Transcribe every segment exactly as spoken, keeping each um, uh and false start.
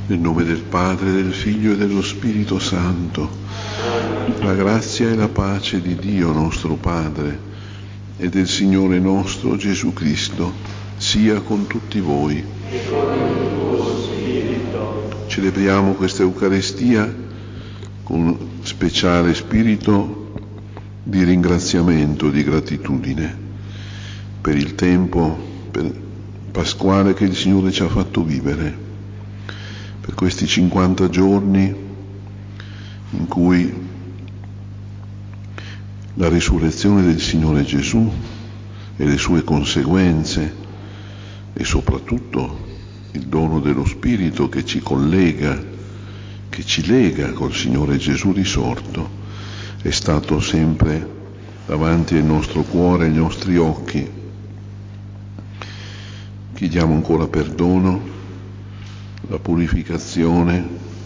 Nel nome del Padre, del Figlio e dello Spirito Santo, la grazia e la pace di Dio nostro Padre e del Signore nostro Gesù Cristo sia con tutti voi. E con il tuo spirito. Celebriamo questa Eucaristia con speciale spirito di ringraziamento, di gratitudine per il tempo per pasquale che il Signore ci ha fatto vivere, per questi cinquanta giorni in cui la risurrezione del Signore Gesù e le sue conseguenze e soprattutto il dono dello Spirito che ci collega, che ci lega col Signore Gesù risorto, è stato sempre davanti al nostro cuore, ai nostri occhi. Chiediamo ancora perdono, la purificazione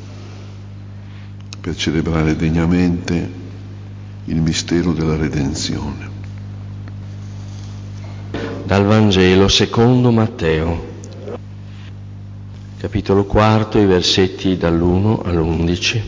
per celebrare degnamente il mistero della redenzione. Dal Vangelo secondo Matteo, capitolo quarto, i versetti dall'uno all'undici.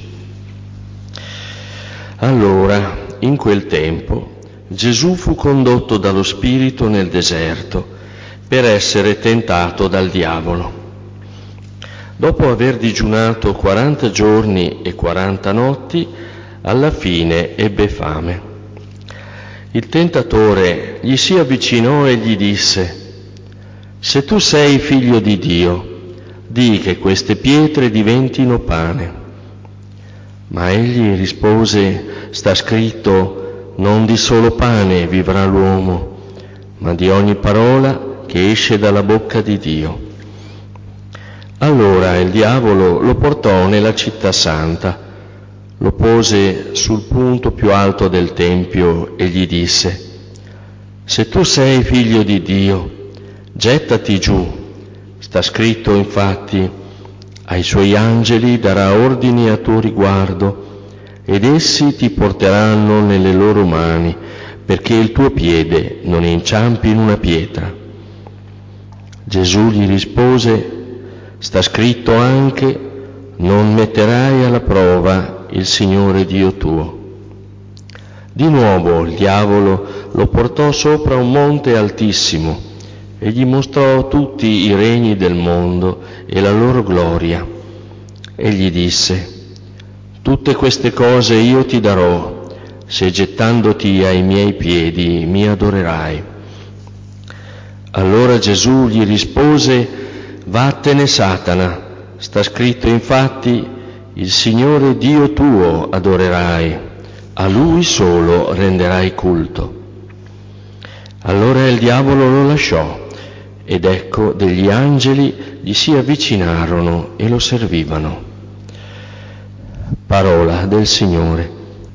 Allora, in quel tempo, Gesù fu condotto dallo Spirito nel deserto per essere tentato dal diavolo. Dopo aver digiunato quaranta giorni e quaranta notti, alla fine ebbe fame. Il tentatore gli si avvicinò e gli disse: «Se tu sei figlio di Dio, di che queste pietre diventino pane». Ma egli rispose: «Sta scritto, non di solo pane vivrà l'uomo, ma di ogni parola che esce dalla bocca di Dio». Allora il diavolo lo portò nella città santa, lo pose sul punto più alto del tempio e gli disse: «Se tu sei figlio di Dio, gettati giù. Sta scritto infatti, ai suoi angeli darà ordini a tuo riguardo, ed essi ti porteranno nelle loro mani, perché il tuo piede non inciampi in una pietra». Gesù gli rispose: «Sta scritto anche, non metterai alla prova il Signore Dio tuo». Di nuovo il diavolo lo portò sopra un monte altissimo e gli mostrò tutti i regni del mondo e la loro gloria. E gli disse: «Tutte queste cose io ti darò, se gettandoti ai miei piedi mi adorerai». Allora Gesù gli rispose: «Vattene, Satana, sta scritto infatti, il Signore Dio tuo adorerai, a Lui solo renderai culto». Allora il diavolo lo lasciò, ed ecco degli angeli gli si avvicinarono e lo servivano. Parola del Signore.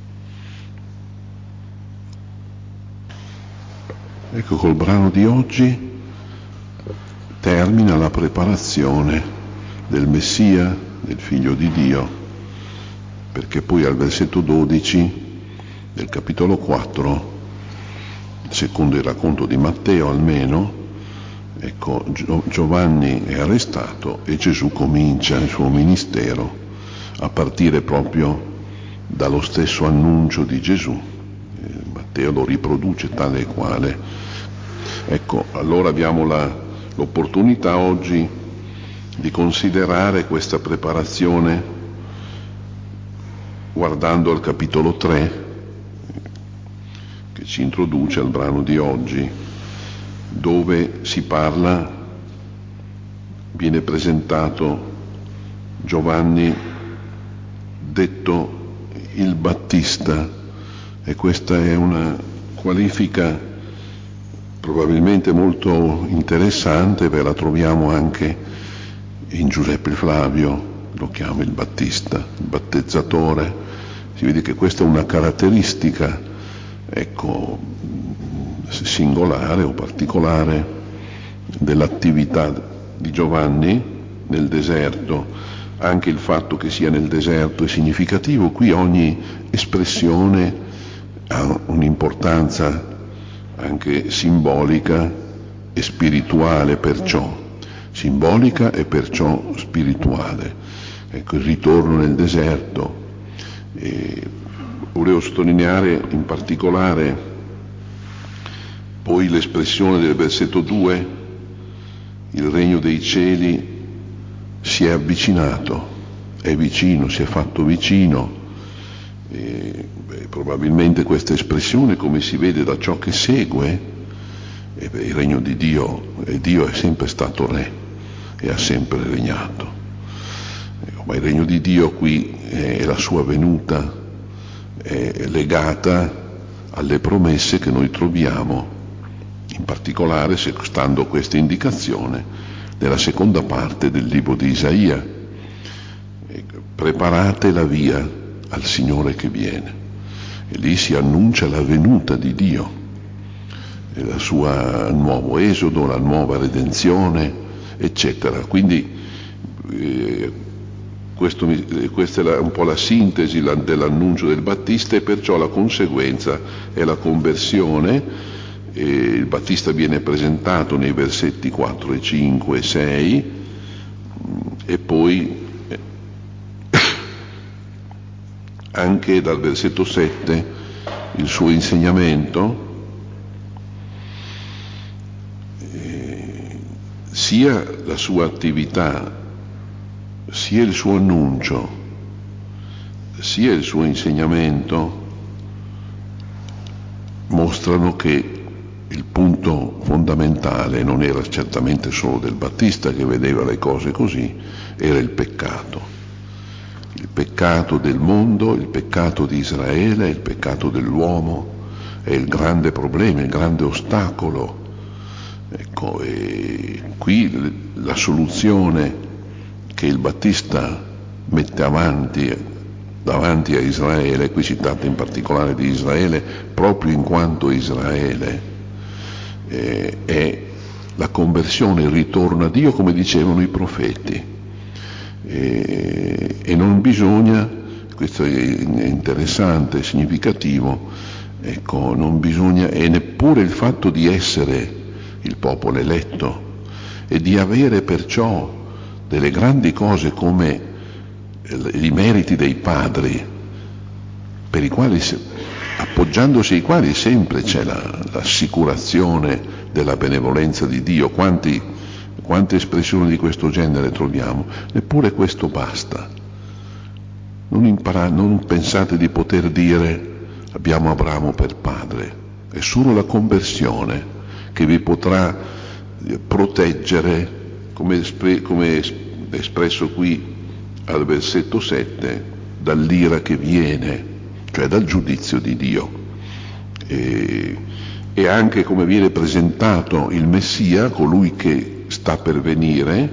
Ecco, col brano di oggi termina la preparazione del Messia, del Figlio di Dio, perché poi al versetto dodici del capitolo quattro, secondo il racconto di Matteo almeno, ecco, Giovanni è arrestato e Gesù comincia il suo ministero a partire proprio dallo stesso annuncio di Gesù. Matteo lo riproduce tale e quale. Ecco, allora abbiamo la l'opportunità oggi di considerare questa preparazione guardando al capitolo tre che ci introduce al brano di oggi, dove si parla, viene presentato Giovanni detto il Battista, e questa è una qualifica probabilmente molto interessante, ve la troviamo anche in Giuseppe Flavio, lo chiama il Battista, il battezzatore. Si vede che questa è una caratteristica, ecco, singolare o particolare dell'attività di Giovanni nel deserto. Anche il fatto che sia nel deserto è significativo. Qui ogni espressione ha un'importanza anche simbolica e spirituale, perciò simbolica e perciò spirituale. Ecco, il ritorno nel deserto. E volevo sottolineare in particolare poi l'espressione del versetto due: il regno dei cieli si è avvicinato, è vicino, si è fatto vicino. E, beh, probabilmente questa espressione, come si vede da ciò che segue, e beh, il regno di Dio, e Dio è sempre stato re e ha sempre regnato. Ecco, ma il regno di Dio qui è la sua venuta, è legata alle promesse che noi troviamo, in particolare, stando a questa indicazione, nella seconda parte del libro di Isaia: preparate la via al Signore che viene. E lì si annuncia la venuta di Dio, il suo nuovo esodo, la nuova redenzione, eccetera. Quindi eh, questo, questa è la, un po' la sintesi la, dell'annuncio del Battista, e perciò la conseguenza è la conversione. E il Battista viene presentato nei versetti quattro e cinque e sei, e poi anche dal versetto sette il suo insegnamento, eh, sia la sua attività, sia il suo annuncio, sia il suo insegnamento mostrano che il punto fondamentale non era certamente solo del Battista, che vedeva le cose così, era il peccato. Il peccato del mondo, il peccato di Israele, il peccato dell'uomo è il grande problema, il grande ostacolo. Ecco, e qui la soluzione che il Battista mette avanti davanti a Israele, qui si tratta in particolare di Israele, proprio in quanto Israele, eh, è la conversione, il ritorno a Dio, come dicevano i profeti. E, e non bisogna, questo è interessante, significativo, ecco, non bisogna, e neppure il fatto di essere il popolo eletto e di avere perciò delle grandi cose come i meriti dei padri, per i quali, appoggiandosi ai quali sempre c'è la, l'assicurazione della benevolenza di Dio. Quanti, quante espressioni di questo genere troviamo? Neppure questo basta. Non, impara, non pensate di poter dire abbiamo Abramo per padre. È solo la conversione che vi potrà proteggere, come, come espresso qui al versetto sette, dall'ira che viene, cioè dal giudizio di Dio. E, e anche come viene presentato il Messia, colui che sta per venire,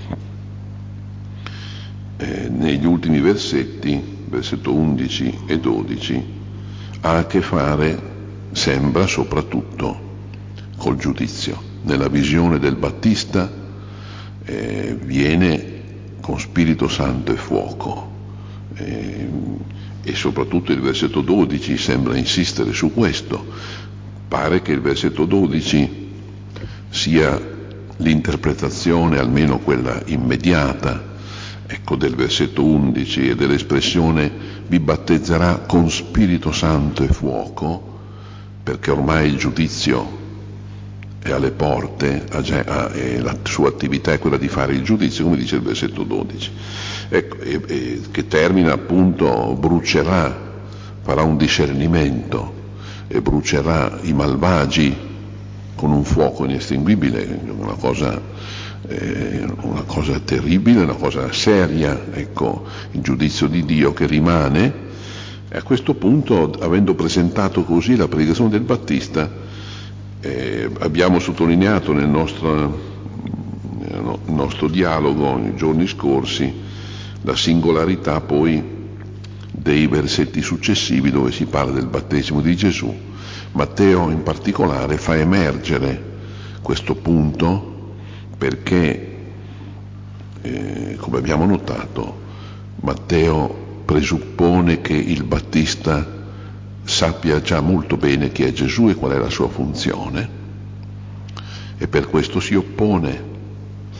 eh, negli ultimi versetti, versetto undici e dodici, ha a che fare, sembra, soprattutto col giudizio. Nella visione del Battista eh, viene con Spirito Santo e fuoco, e, e soprattutto il versetto dodici sembra insistere su questo. Pare che il versetto dodici sia l'interpretazione, almeno quella immediata, ecco, del versetto undici e dell'espressione vi battezzerà con Spirito Santo e fuoco, perché ormai il giudizio è alle porte, e la sua attività è quella di fare il giudizio, come dice il versetto dodici, ecco, e, e, che termina appunto, brucerà, farà un discernimento e brucerà i malvagi con un fuoco inestinguibile, una cosa, eh, una cosa terribile, una cosa seria, ecco, il giudizio di Dio che rimane. E a questo punto, avendo presentato così la predicazione del Battista, Eh, abbiamo sottolineato nel nostro, nel nostro dialogo nei giorni scorsi la singolarità poi dei versetti successivi dove si parla del battesimo di Gesù. Matteo in particolare fa emergere questo punto perché, eh, come abbiamo notato, Matteo presuppone che il Battista sappia già molto bene chi è Gesù e qual è la sua funzione, e per questo si oppone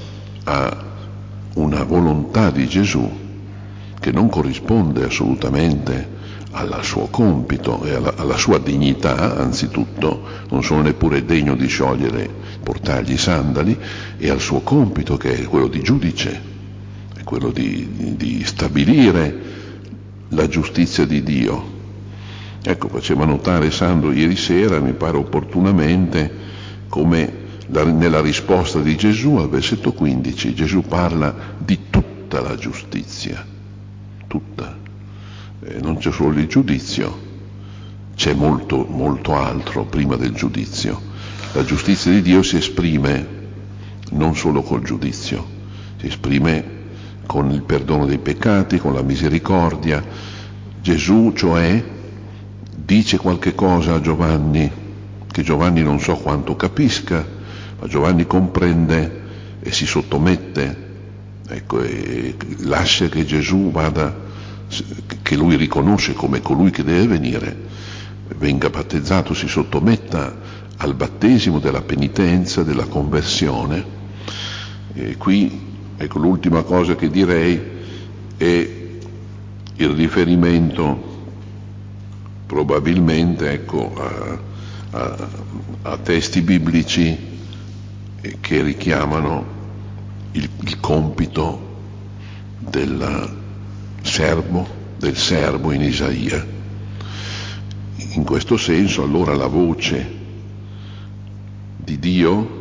a una volontà di Gesù che non corrisponde assolutamente al suo compito e alla, alla sua dignità. Anzitutto non sono neppure degno di sciogliere, portargli i sandali, e al suo compito, che è quello di giudice, è quello di, di, di stabilire la giustizia di Dio. Ecco, faceva notare Sandro ieri sera, mi pare opportunamente, come la, nella risposta di Gesù al versetto quindici Gesù parla di tutta la giustizia, tutta. Eh, non c'è solo il giudizio, c'è molto, molto altro prima del giudizio. La giustizia di Dio si esprime non solo col giudizio, si esprime con il perdono dei peccati, con la misericordia. Gesù, cioè, dice qualche cosa a Giovanni, che Giovanni non so quanto capisca, ma Giovanni comprende e si sottomette, ecco, e lascia che Gesù vada, che lui riconosce come colui che deve venire, venga battezzato, si sottometta al battesimo della penitenza, della conversione. E qui, ecco, l'ultima cosa che direi è il riferimento probabilmente, ecco, a, a, a testi biblici che richiamano il, il compito del servo, del servo in Isaia. In questo senso, allora, la voce di Dio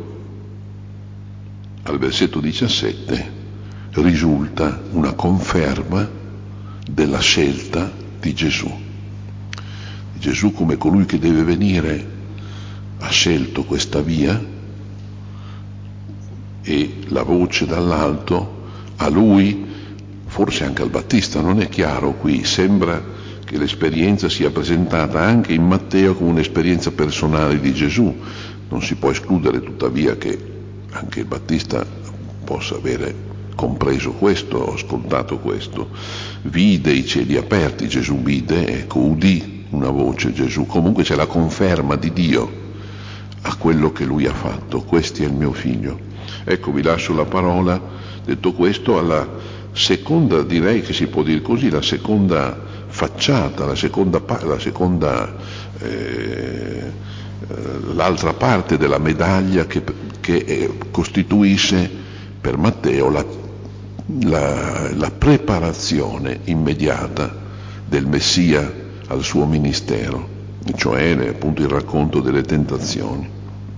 al versetto diciassette risulta una conferma della scelta di Gesù. Gesù, come colui che deve venire, ha scelto questa via, e la voce dall'alto a lui, forse anche al Battista, non è chiaro qui, sembra che l'esperienza sia presentata anche in Matteo come un'esperienza personale di Gesù. Non si può escludere tuttavia che anche il Battista possa avere compreso questo, ascoltato questo. Vide i cieli aperti, Gesù vide, ecco, udì una voce Gesù. Comunque c'è la conferma di Dio a quello che lui ha fatto: questi è il mio figlio. Ecco, vi lascio la parola, detto questo, alla seconda, direi che si può dire così, la seconda facciata, la seconda, la seconda eh, l'altra parte della medaglia che, che eh, costituisce per Matteo la, la, la preparazione immediata del Messia al suo ministero, cioè appunto il racconto delle tentazioni.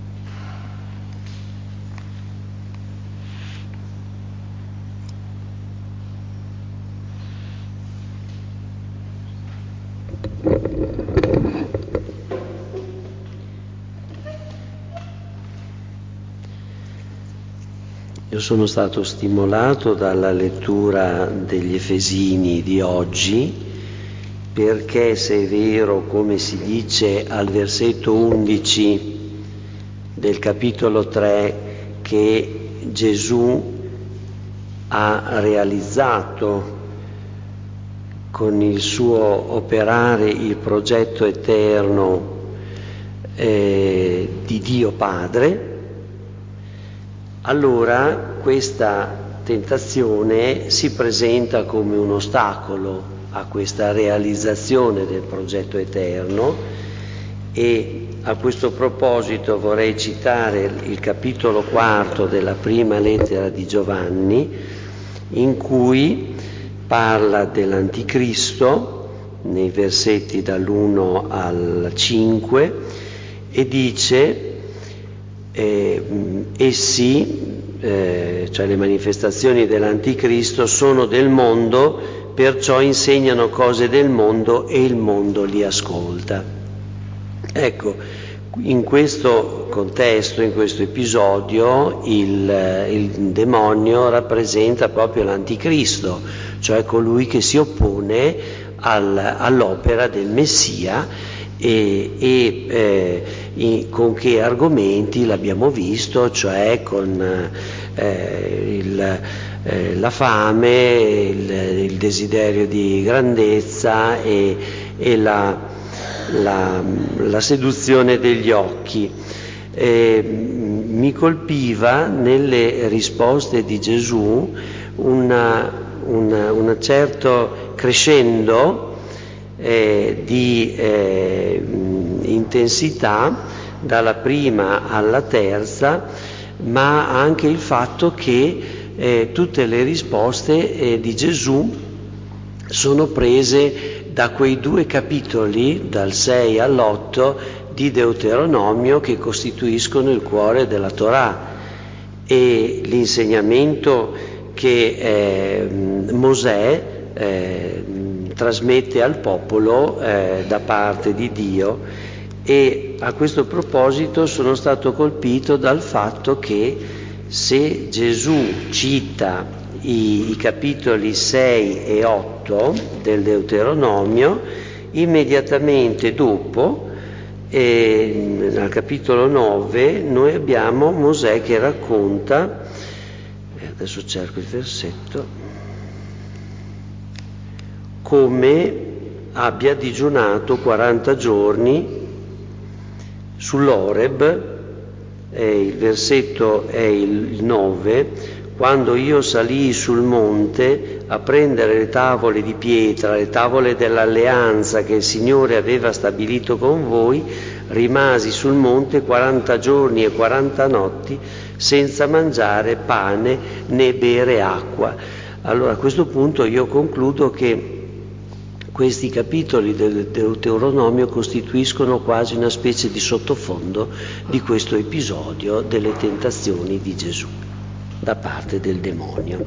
Io sono stato stimolato dalla lettura degli Efesini di oggi, perché se è vero, come si dice al versetto undici del capitolo tre, che Gesù ha realizzato con il suo operare il progetto eterno eh, di Dio Padre, allora questa tentazione si presenta come un ostacolo a questa realizzazione del progetto eterno. E a questo proposito vorrei citare il capitolo quarto della prima lettera di Giovanni, in cui parla dell'Anticristo nei versetti dall'uno al cinque e dice: eh, essi, eh, cioè le manifestazioni dell'Anticristo, sono del mondo, perciò insegnano cose del mondo e il mondo li ascolta. Ecco, in questo contesto, in questo episodio, il, il demonio rappresenta proprio l'Anticristo, cioè colui che si oppone al, all'opera del Messia. E, e eh, in, con che argomenti l'abbiamo visto, cioè con eh, il, eh, la fame, il, il desiderio di grandezza e, e la, la, la seduzione degli occhi. eh, mi colpiva nelle risposte di Gesù una, una, una certo crescendo eh, di eh, intensità dalla prima alla terza, ma anche il fatto che eh, tutte le risposte eh, di Gesù sono prese da quei due capitoli, dal sei all'otto, di Deuteronomio, che costituiscono il cuore della Torah, e l'insegnamento che eh, Mosè eh, trasmette al popolo eh, da parte di Dio. E a questo proposito sono stato colpito dal fatto che se Gesù cita i, i capitoli sei e otto del Deuteronomio, immediatamente dopo, eh, al capitolo nove, noi abbiamo Mosè che racconta, eh, adesso cerco il versetto, come abbia digiunato quaranta giorni sull'Oreb. Eh, il versetto è il nove, quando io salii sul monte a prendere le tavole di pietra, le tavole dell'alleanza che il Signore aveva stabilito con voi, rimasi sul monte quaranta giorni e quaranta notti senza mangiare pane né bere acqua. Allora a questo punto io concludo che questi capitoli del Deuteronomio costituiscono quasi una specie di sottofondo di questo episodio delle tentazioni di Gesù da parte del demonio.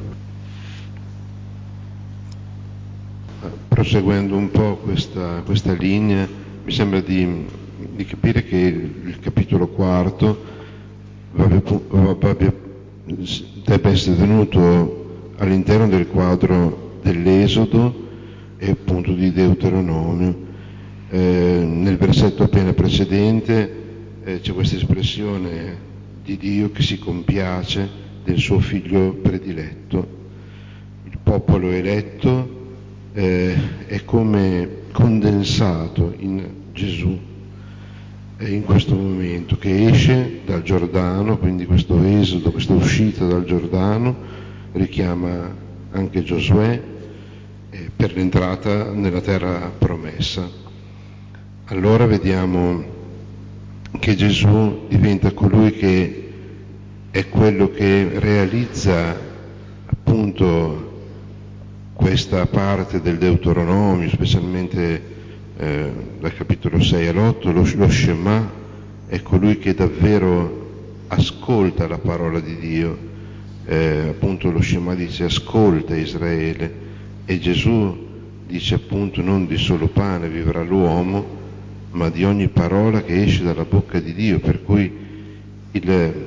Proseguendo un po' questa, questa linea, mi sembra di, di capire che il, il capitolo quarto va, va, debba essere tenuto all'interno del quadro dell'Esodo e appunto di Deuteronomio. Eh, nel versetto appena precedente eh, c'è questa espressione di Dio che si compiace del suo figlio prediletto. Il popolo eletto eh, è come condensato in Gesù eh, in questo momento, che esce dal Giordano, quindi questo esodo, questa uscita dal Giordano richiama anche Giosuè per l'entrata nella terra promessa. Allora vediamo che Gesù diventa colui che è quello che realizza appunto questa parte del Deuteronomio, specialmente eh, dal capitolo sei all'otto, lo, lo Shema, è colui che davvero ascolta la parola di Dio. Eh, appunto lo Shema dice ascolta Israele, e Gesù dice appunto non di solo pane vivrà l'uomo, ma di ogni parola che esce dalla bocca di Dio, per cui il,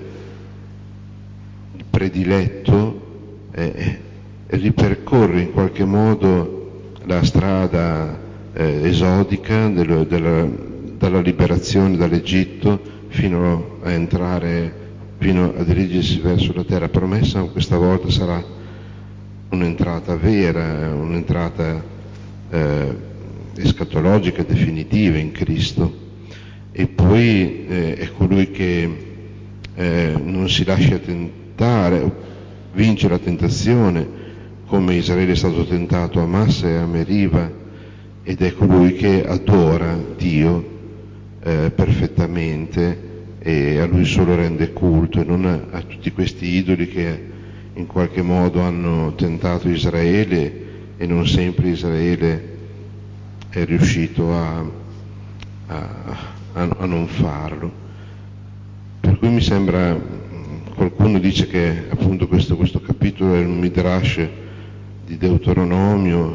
il prediletto eh, ripercorre in qualche modo la strada eh, esodica dello, della, dalla liberazione dall'Egitto fino a entrare, fino a dirigersi verso la terra promessa, ma questa volta sarà un'entrata vera, un'entrata eh, escatologica definitiva in Cristo. E poi eh, è colui che eh, non si lascia tentare, vince la tentazione, come Israele è stato tentato a Massa e a Meriva, ed è colui che adora Dio eh, perfettamente e a lui solo rende culto, e non a, a tutti questi idoli che in qualche modo hanno tentato Israele, e non sempre Israele è riuscito a, a, a, a non farlo. Per cui mi sembra, qualcuno dice che appunto questo, questo capitolo è un midrash di Deuteronomio,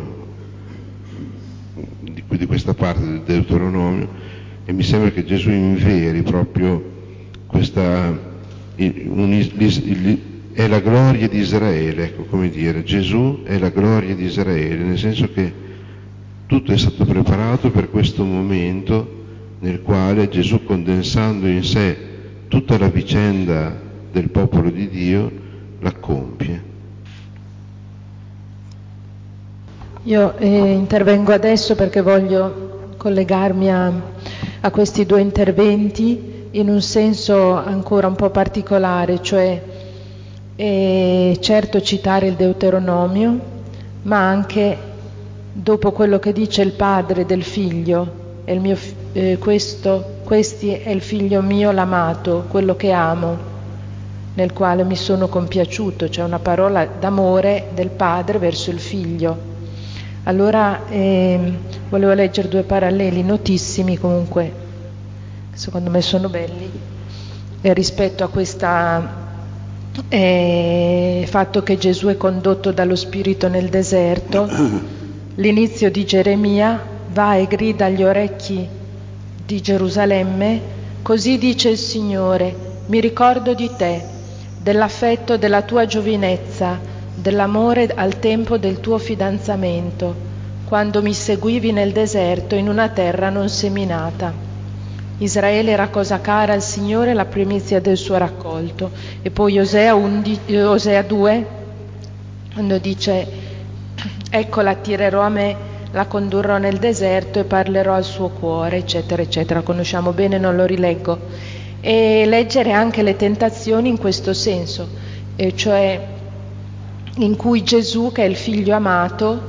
di, di questa parte del Deuteronomio, e mi sembra che Gesù inveri proprio questa un, il, è la gloria di Israele, ecco, come dire, Gesù è la gloria di Israele, nel senso che tutto è stato preparato per questo momento nel quale Gesù, condensando in sé tutta la vicenda del popolo di Dio, la compie. Io eh, intervengo adesso perché voglio collegarmi a, a questi due interventi in un senso ancora un po' particolare, cioè eh, certo citare il Deuteronomio, ma anche dopo quello che dice il padre del figlio, è il mio, eh, questo, questi è il figlio mio l'amato, quello che amo, nel quale mi sono compiaciuto, cioè una parola d'amore del padre verso il figlio. Allora eh, volevo leggere due paralleli notissimi, comunque secondo me sono belli, eh, rispetto a questo eh, fatto che Gesù è condotto dallo Spirito nel deserto. L'inizio di Geremia: va e grida agli orecchi di Gerusalemme, così dice il Signore, mi ricordo di te, dell'affetto della tua giovinezza, dell'amore al tempo del tuo fidanzamento, quando mi seguivi nel deserto in una terra non seminata. Israele era cosa cara al Signore, la primizia del suo raccolto. E poi Osea, undici, Osea due, quando dice: ecco la attirerò a me, la condurrò nel deserto e parlerò al suo cuore, eccetera, eccetera. Conosciamo bene, non lo rileggo. E leggere anche le tentazioni in questo senso, e cioè in cui Gesù, che è il figlio amato,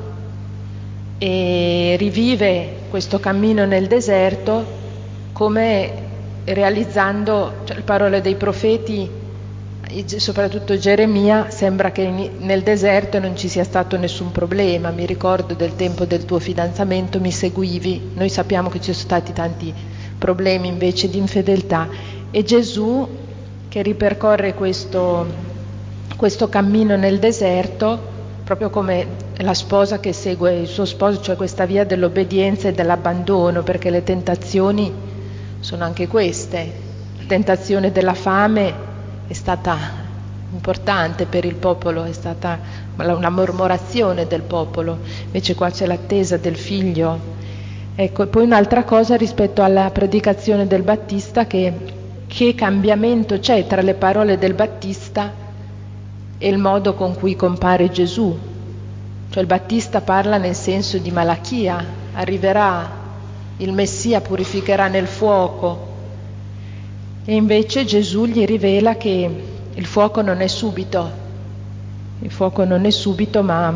e rivive questo cammino nel deserto come realizzando, cioè, le parole dei profeti, soprattutto Geremia, sembra che nel deserto non ci sia stato nessun problema. Mi ricordo del tempo del tuo fidanzamento, mi seguivi. Noi sappiamo che ci sono stati tanti problemi invece di infedeltà, e Gesù che ripercorre questo, questo cammino nel deserto, proprio come la sposa che segue il suo sposo, cioè questa via dell'obbedienza e dell'abbandono, perché le tentazioni sono anche queste. La tentazione della fame è stata importante per il popolo, è stata una mormorazione del popolo, invece qua c'è l'attesa del figlio. Ecco, e poi un'altra cosa rispetto alla predicazione del Battista, che, che cambiamento c'è tra le parole del Battista e il modo con cui compare Gesù. Cioè il Battista parla nel senso di Malachia, arriverà il Messia, purificherà nel fuoco, e invece Gesù gli rivela che il fuoco non è subito, il fuoco non è subito, ma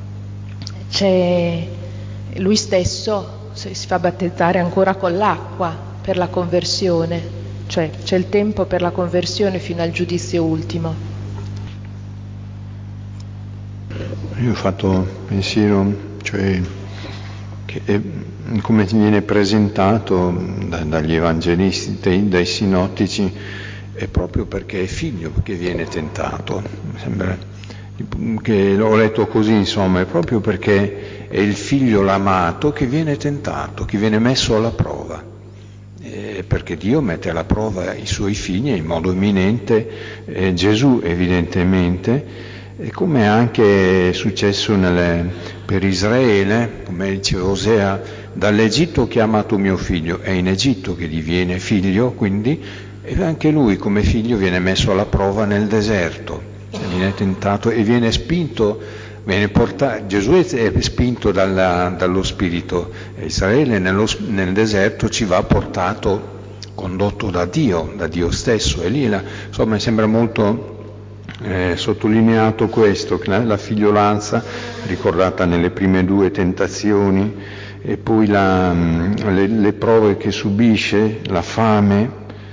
c'è lui stesso, si fa battezzare ancora con l'acqua per la conversione, cioè c'è il tempo per la conversione fino al giudizio ultimo. Io ho fatto pensiero, cioè che è, come viene presentato da, dagli evangelisti, dai, dai sinottici, è proprio perché è figlio che viene tentato. Mi sembra che l'ho letto così, insomma, è proprio perché è il figlio l'amato che viene tentato, che viene messo alla prova. Eh, perché Dio mette alla prova i suoi figli in modo imminente, eh, Gesù evidentemente. E come anche è successo nelle, per Israele, come dice Osea, dall'Egitto ho chiamato mio figlio, è in Egitto che diviene figlio, quindi, e anche lui come figlio viene messo alla prova nel deserto, viene tentato e viene spinto, viene portato, Gesù è spinto dalla, dallo Spirito, Israele nello, nel deserto ci va portato, condotto da Dio, da Dio stesso, e lì la, insomma mi sembra molto Eh, sottolineato questo, che la, la figliolanza ricordata nelle prime due tentazioni, e poi la, le, le prove che subisce, la fame,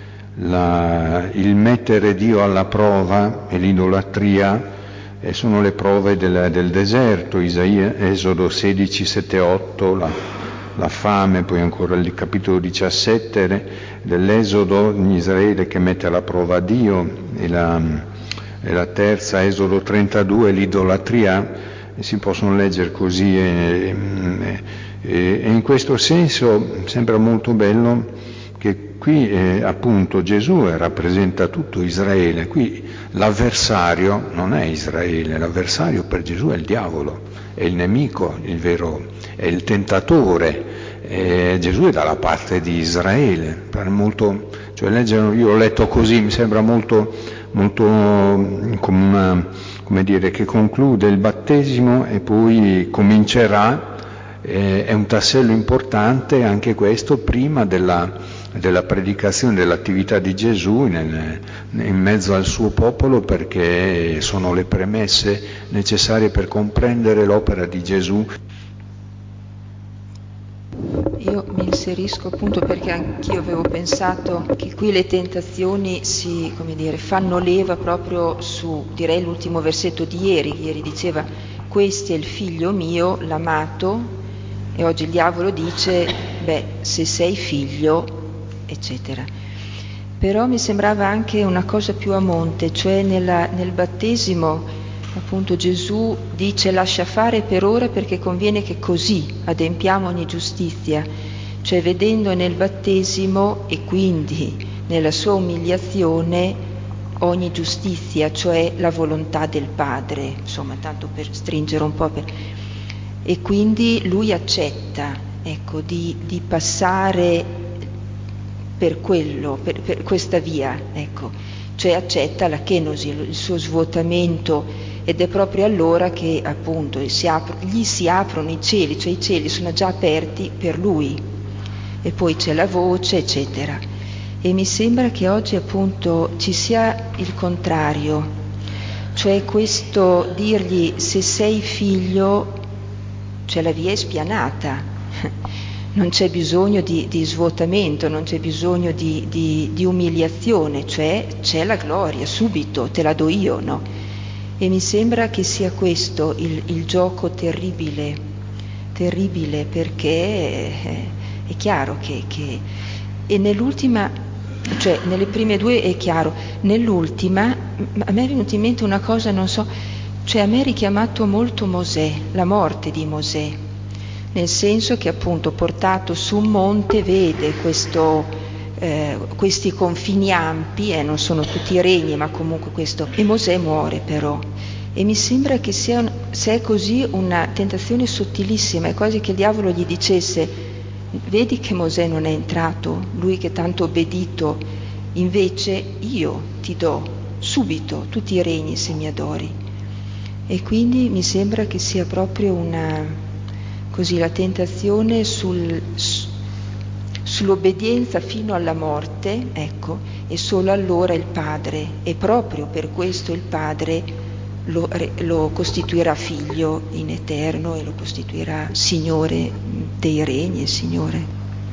la, il mettere Dio alla prova e l'idolatria, eh, sono le prove del, del deserto. Isaia, Esodo sedici, sette, otto, la, la fame, poi ancora il capitolo diciassette dell'Esodo, Israele che mette alla prova Dio, e la E la terza, Esodo trentadue, l'idolatria, si possono leggere così, e, e, e in questo senso sembra molto bello che qui eh, appunto Gesù rappresenta tutto Israele. Qui l'avversario non è Israele, l'avversario per Gesù è il diavolo, è il nemico, il vero, è il tentatore. E Gesù è dalla parte di Israele. Per molto, cioè leggere, io ho letto così, mi sembra molto molto come una, come dire, che conclude il battesimo e poi comincerà Eh, è un tassello importante anche questo prima della, della predicazione dell'attività di Gesù nel, in mezzo al suo popolo, perché sono le premesse necessarie per comprendere l'opera di Gesù. Io mi inserisco appunto perché anch'io avevo pensato che qui le tentazioni si, come dire, fanno leva proprio su, direi, l'ultimo versetto di ieri. Ieri diceva: questo è il figlio mio, l'amato, e oggi il diavolo dice: beh, se sei figlio, eccetera. Però mi sembrava anche una cosa più a monte, cioè nella, nel battesimo appunto Gesù dice: lascia fare per ora perché conviene che così adempiamo ogni giustizia, cioè vedendo nel battesimo e quindi nella sua umiliazione ogni giustizia, cioè la volontà del Padre, insomma, tanto per stringere un po' per... e quindi lui accetta, ecco, di, di passare per quello, per, per questa via, ecco, cioè accetta la kenosi, il suo svuotamento. Ed è proprio allora che appunto si apro, gli si aprono i cieli, cioè i cieli sono già aperti per lui, e poi c'è la voce, eccetera. E mi sembra che oggi appunto ci sia il contrario, cioè questo dirgli: se sei figlio, cioè la via è spianata, non c'è bisogno di, di svuotamento, non c'è bisogno di, di, di umiliazione, cioè c'è la gloria, subito te la do io, no? E mi sembra che sia questo il, il gioco terribile, terribile perché è, è chiaro che, che... E nell'ultima, cioè nelle prime due è chiaro, nell'ultima a me è venuta in mente una cosa, non so, cioè a me è richiamato molto Mosè, la morte di Mosè, nel senso che appunto portato su un monte vede questo... Eh, questi confini ampi, eh, non sono tutti regni, ma comunque questo, e Mosè muore però, e mi sembra che sia, se è così, una tentazione sottilissima, è quasi che il diavolo gli dicesse: vedi che Mosè non è entrato, lui che tanto obbedito, invece io ti do subito tutti i regni se mi adori. E quindi mi sembra che sia proprio una, così, la tentazione sul sull'obbedienza fino alla morte, ecco, e solo allora il Padre, e proprio per questo il Padre lo, lo costituirà figlio in eterno e lo costituirà Signore dei regni e Signore.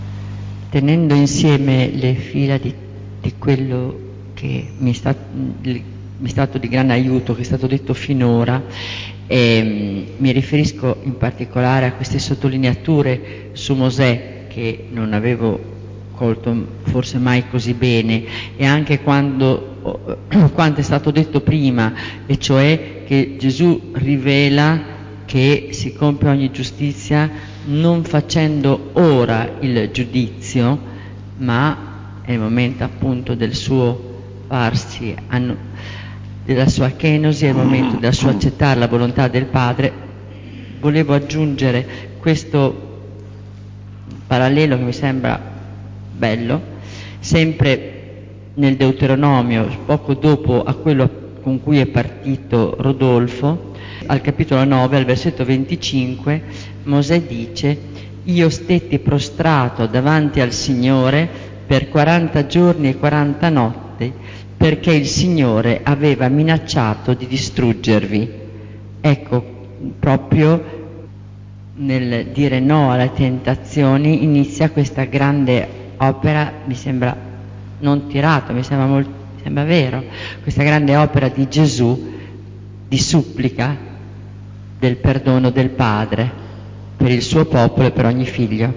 Tenendo insieme le fila di, di quello che mi è, stato, mi è stato di grande aiuto, che è stato detto finora, e mi riferisco in particolare a queste sottolineature su Mosè, che non avevo colto forse mai così bene, e anche quando, quanto è stato detto prima, e cioè che Gesù rivela che si compie ogni giustizia non facendo ora il giudizio, ma è il momento appunto del suo farsi, della sua kenosi, è il momento della sua accettare la volontà del Padre. Volevo aggiungere questo parallelo che mi sembra bello, sempre nel Deuteronomio, poco dopo a quello con cui è partito Rodolfo, al capitolo nove, al versetto venticinque, Mosè dice: io stetti prostrato davanti al Signore per quaranta giorni e quaranta notti, perché il Signore aveva minacciato di distruggervi. Ecco, proprio nel dire no alle tentazioni inizia questa grande opera, mi sembra non tirato, mi sembra, molto, mi sembra vero, questa grande opera di Gesù di supplica del perdono del Padre per il suo popolo e per ogni figlio.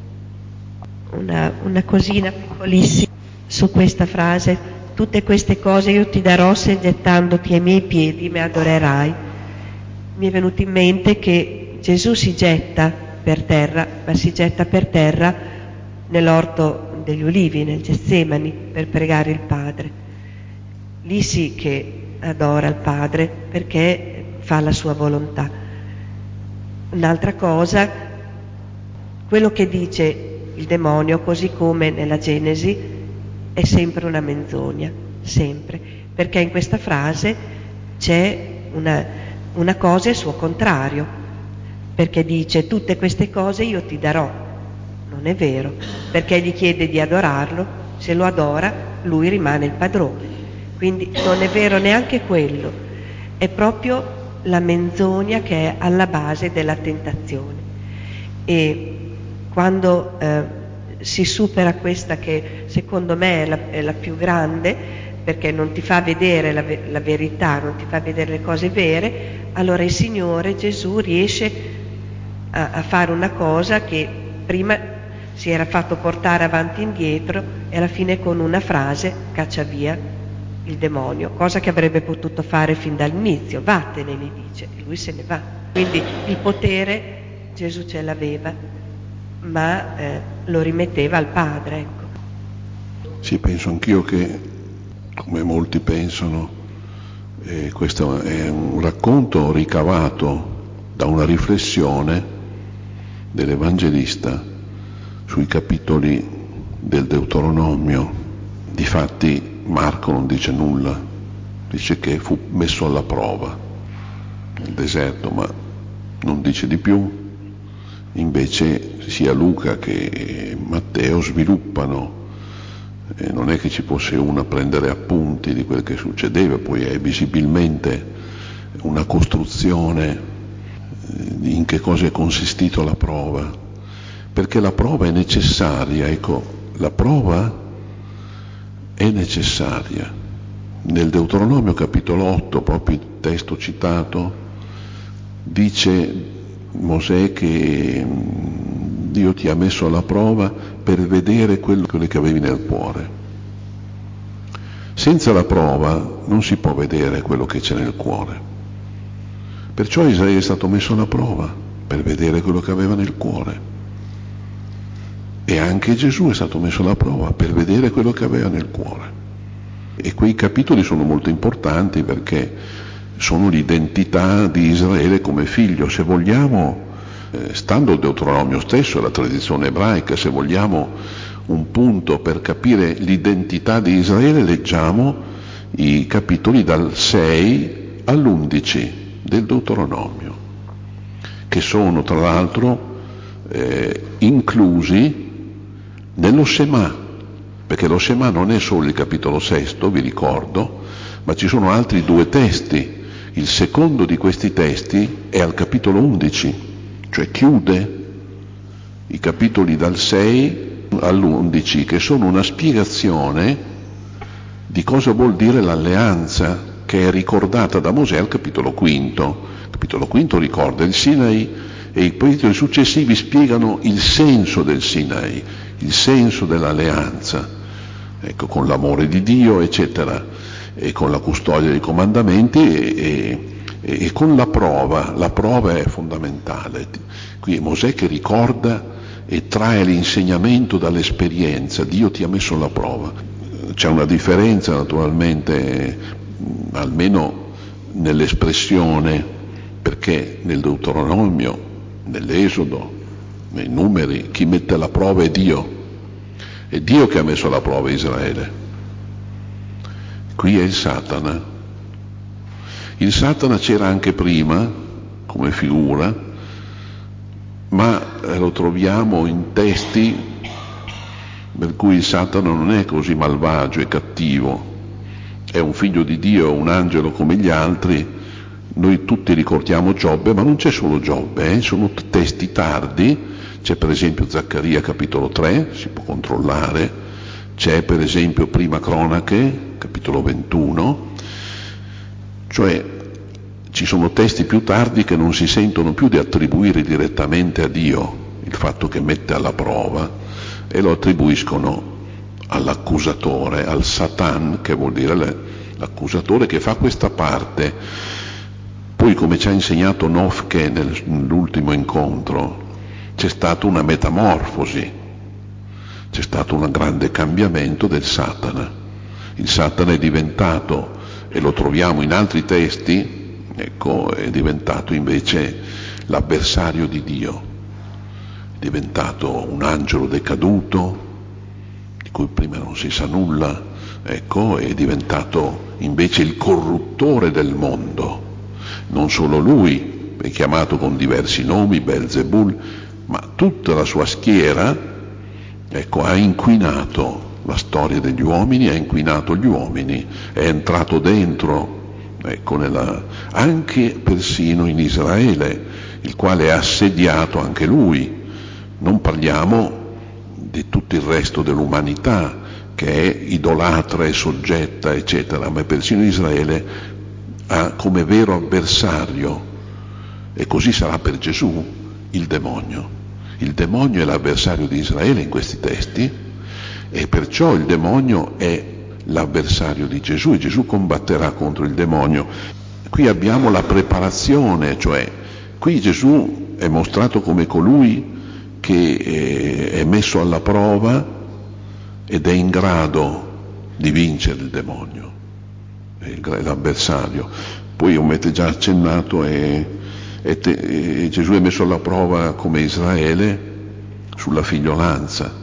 Una, una cosina piccolissima su questa frase: tutte queste cose io ti darò se gettandoti ai miei piedi mi adorerai. Mi è venuto in mente che Gesù si getta per terra, ma si getta per terra nell'orto degli ulivi, nel Getsemani, per pregare il Padre. Lì sì che adora il Padre perché fa la sua volontà. Un'altra cosa, quello che dice il demonio, così come nella Genesi, è sempre una menzogna, sempre, perché in questa frase c'è una, una cosa e il suo contrario. perché dice tutte queste cose io ti darò. Non è vero, perché gli chiede di adorarlo, se lo adora lui rimane il padrone. Quindi non è vero neanche quello, è proprio la menzogna che è alla base della tentazione. E quando eh, si supera questa, che secondo me è la, è la più grande, perché non ti fa vedere la, la verità, non ti fa vedere le cose vere, allora il Signore Gesù riesce a, a fare una cosa che prima si era fatto portare avanti e indietro, e alla fine con una frase caccia via il demonio, cosa che avrebbe potuto fare fin dall'inizio. Vattene, gli dice, e lui se ne va. Quindi il potere Gesù ce l'aveva, ma eh, lo rimetteva al Padre, ecco. Sì, penso anch'io che, come molti pensano, eh, questo è un racconto ricavato da una riflessione dell'Evangelista sui capitoli del Deuteronomio. Difatti Marco non dice nulla, dice che fu messo alla prova nel deserto, ma non dice di più. Invece sia Luca che Matteo sviluppano. E non è che ci fosse uno a prendere appunti di quel che succedeva, poi è visibilmente una costruzione in che cosa è consistito la prova, perché la prova è necessaria, ecco, la prova è necessaria. Nel Deuteronomio capitolo otto, proprio il testo citato, dice Mosè che Dio ti ha messo alla prova per vedere quello che avevi nel cuore. Senza la prova non si può vedere quello che c'è nel cuore. Perciò Israele è stato messo alla prova per vedere quello che aveva nel cuore. E anche Gesù è stato messo alla prova per vedere quello che aveva nel cuore. E quei capitoli sono molto importanti perché sono l'identità di Israele come figlio. Se vogliamo, eh, stando al Deuteronomio stesso, alla tradizione ebraica, se vogliamo un punto per capire l'identità di Israele, leggiamo i capitoli dal sei all'undici del Deuteronomio, che sono tra l'altro eh, inclusi nello Shema, perché lo Shema non è solo il capitolo sesto, vi ricordo, ma ci sono altri due testi. Il secondo di questi testi è al capitolo undici, cioè chiude i capitoli dal sei all'undici, che sono una spiegazione di cosa vuol dire l'alleanza, che è ricordata da Mosè al capitolo quinto. Il capitolo quinto ricorda il Sinai e i capitoli successivi spiegano il senso del Sinai, il senso dell'alleanza, ecco, con l'amore di Dio, eccetera, e con la custodia dei comandamenti e, e, e con la prova. La prova è fondamentale. Qui è Mosè che ricorda e trae l'insegnamento dall'esperienza. Dio ti ha messo alla prova. C'è una differenza naturalmente, almeno nell'espressione, perché nel Deuteronomio, nell'Esodo, nei Numeri, chi mette alla prova è Dio. È Dio che ha messo alla prova Israele. Qui è il Satana. Il Satana c'era anche prima come figura, ma lo troviamo in testi per cui il Satana non è così malvagio e cattivo, è un figlio di Dio, un angelo come gli altri. Noi tutti ricordiamo Giobbe, ma non c'è solo Giobbe, eh? Sono testi tardi. C'è per esempio Zaccaria capitolo tre, si può controllare, c'è per esempio Prima Cronache capitolo ventuno, cioè ci sono testi più tardi che non si sentono più di attribuire direttamente a Dio il fatto che mette alla prova, e lo attribuiscono all'accusatore, al Satan, che vuol dire l'accusatore che fa questa parte. Poi, come ci ha insegnato Nofke nell'ultimo incontro, c'è stata una metamorfosi, c'è stato un grande cambiamento del Satana. Il Satana è diventato, e lo troviamo in altri testi, ecco, è diventato invece l'avversario di Dio, è diventato un angelo decaduto, di cui prima non si sa nulla, ecco, è diventato invece il corruttore del mondo. Non solo lui, è chiamato con diversi nomi, Belzebul, ma tutta la sua schiera, ecco, ha inquinato la storia degli uomini, ha inquinato gli uomini, è entrato dentro, ecco, nella, anche persino in Israele, il quale ha assediato anche lui. Non parliamo di tutto il resto dell'umanità che è idolatra e soggetta, eccetera, ma persino Israele ha come vero avversario, e così sarà per Gesù, il demonio. Il demonio è l'avversario di Israele in questi testi, e perciò il demonio è l'avversario di Gesù, e Gesù combatterà contro il demonio. Qui abbiamo la preparazione, cioè qui Gesù è mostrato come colui che è messo alla prova ed è in grado di vincere il demonio, è l'avversario. Poi, come avete già accennato, è, è te, è Gesù è messo alla prova come Israele sulla figliolanza,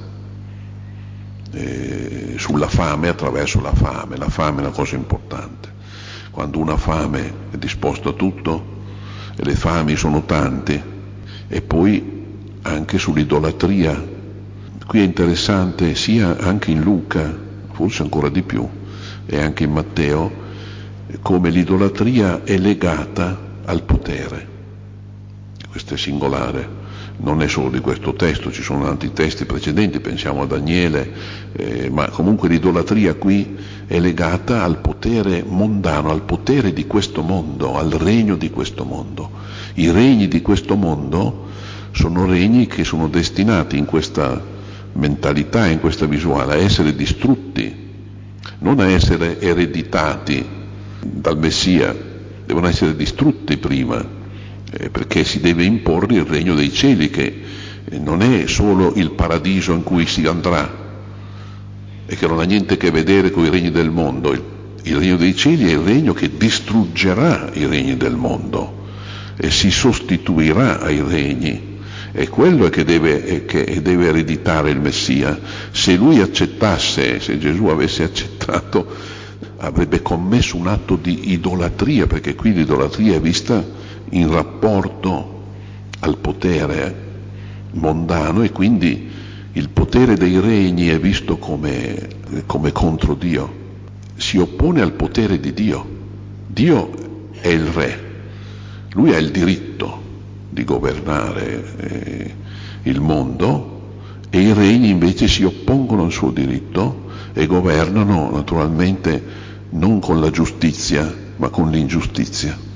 eh, sulla fame, attraverso la fame. La fame è una cosa importante. Quando una fame è disposta a tutto, e le fami sono tante, e poi anche sull'idolatria. Qui è interessante, sia anche in Luca, forse ancora di più, e anche in Matteo, come l'idolatria è legata al potere. Questo è singolare, non è solo di questo testo, ci sono tanti testi precedenti, pensiamo a Daniele, eh, ma comunque l'idolatria qui è legata al potere mondano, al potere di questo mondo, al regno di questo mondo. I regni di questo mondo sono regni che sono destinati in questa mentalità, in questa visuale, a essere distrutti, non a essere ereditati dal Messia, devono essere distrutti prima, eh, perché si deve imporre il regno dei cieli, che non è solo il paradiso in cui si andrà e che non ha niente a che vedere con i regni del mondo. Il, il regno dei cieli è il regno che distruggerà i regni del mondo e si sostituirà ai regni. È quello che deve, che deve ereditare il Messia. Se lui accettasse, se Gesù avesse accettato, avrebbe commesso un atto di idolatria, perché qui l'idolatria è vista in rapporto al potere mondano, e quindi il potere dei regni è visto come, come contro Dio. Si oppone al potere di Dio. Dio è il re, lui ha il diritto di governare eh, il mondo, e i regni invece si oppongono al suo diritto e governano naturalmente non con la giustizia ma con l'ingiustizia.